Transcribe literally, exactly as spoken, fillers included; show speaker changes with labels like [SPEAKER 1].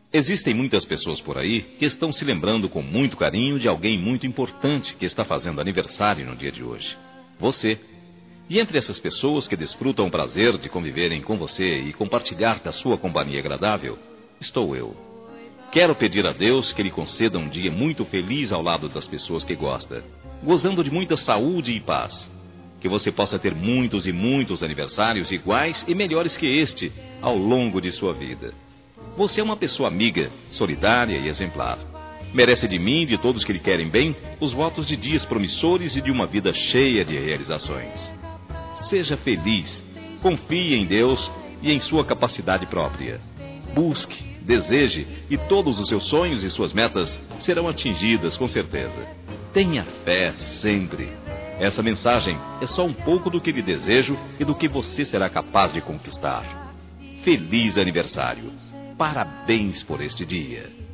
[SPEAKER 1] Existem muitas pessoas por aí que estão se lembrando com muito carinho de alguém muito importante que está fazendo aniversário no dia de hoje. Você. E entre essas pessoas que desfrutam o prazer de conviverem com você e compartilhar da sua companhia agradável, estou eu. Quero pedir a Deus que lhe conceda um dia muito feliz ao lado das pessoas que gosta, gozando de muita saúde e paz. Que você possa ter muitos e muitos aniversários iguais e melhores que este ao longo de sua vida. Você é uma pessoa amiga, solidária e exemplar. Merece de mim e de todos que lhe querem bem os votos de dias promissores e de uma vida cheia de realizações. Seja feliz, confie em Deus e em sua capacidade própria. Busque, deseje e todos os seus sonhos e suas metas serão atingidas com certeza. Tenha fé sempre. Essa mensagem é só um pouco do que lhe desejo e do que você será capaz de conquistar. Feliz aniversário! Parabéns por este dia!